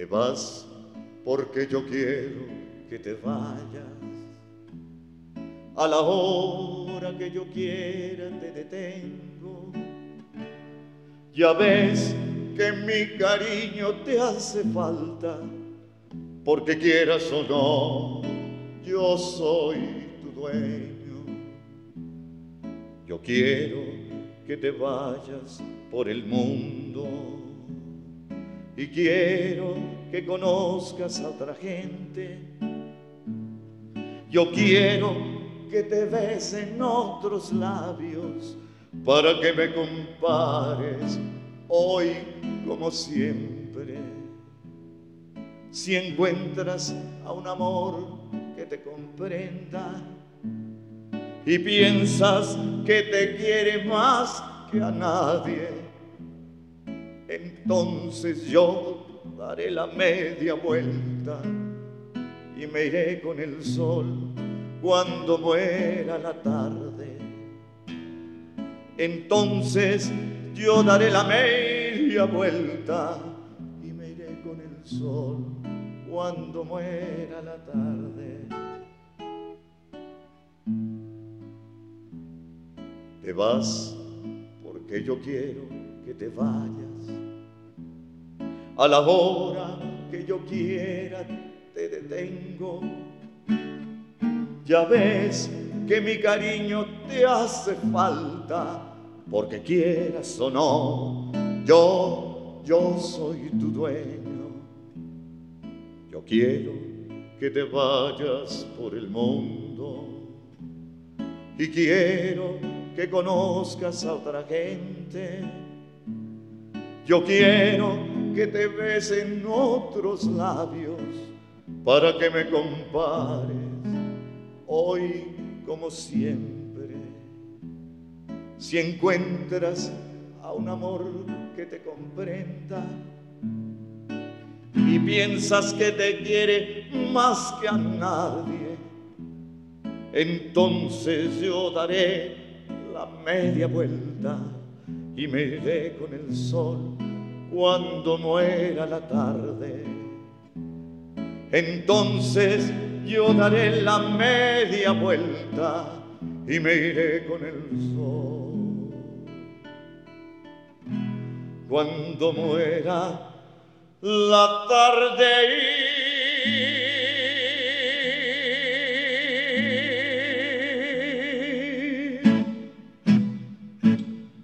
Te vas porque yo quiero que te vayas. A la hora que yo quiera te detengo. Ya ves que mi cariño te hace falta, porque quieras o no, yo soy tu dueño. Yo quiero que te vayas por el mundo y quiero que conozcas a otra gente. Yo quiero que te besen otros labios para que me compares hoy como siempre. Si encuentras a un amor que te comprenda y piensas que te quiere más que a nadie, entonces yo daré la media vuelta y me iré con el sol cuando muera la tarde. Entonces yo daré la media vuelta y me iré con el sol cuando muera la tarde. Te vas porque yo quiero que te vayas. A la hora que yo quiera te detengo. Ya ves que mi cariño te hace falta, porque quieras o no, yo soy tu dueño. Yo quiero que te vayas por el mundo y quiero que conozcas a otra gente. Yo quiero que te besen otros labios para que me compares hoy como siempre. Si encuentras a un amor que te comprenda y piensas que te quiere más que a nadie, entonces yo daré la media vuelta y me iré con el sol cuando muera la tarde. Entonces yo daré la media vuelta y me iré con el sol cuando muera la tarde.